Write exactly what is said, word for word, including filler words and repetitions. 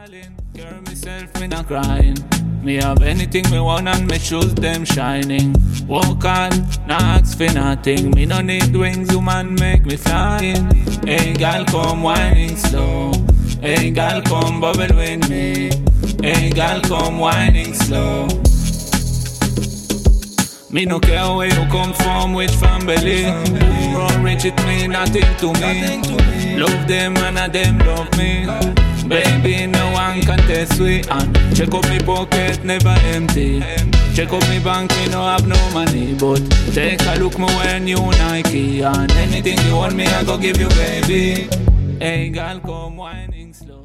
darling. Carry myself, me not crying. Me have anything me want and me shoes them shining. Walk on, not ask for nothing. Me no need wings, woman make me flying. Hey girl, come whining slow. Hey girl, come bubble with me. Hey girl, come whining slow. Me no care where you come from, which family. Poor or rich, it mean nothing to me. Love them and a them love me. Baby, no one can test we. And check up me pocket, never empty. Check up me bank, me no have no money. But take a look me when you Nike. And anything you want me, I go give you, baby. Hey girl, come whining slow.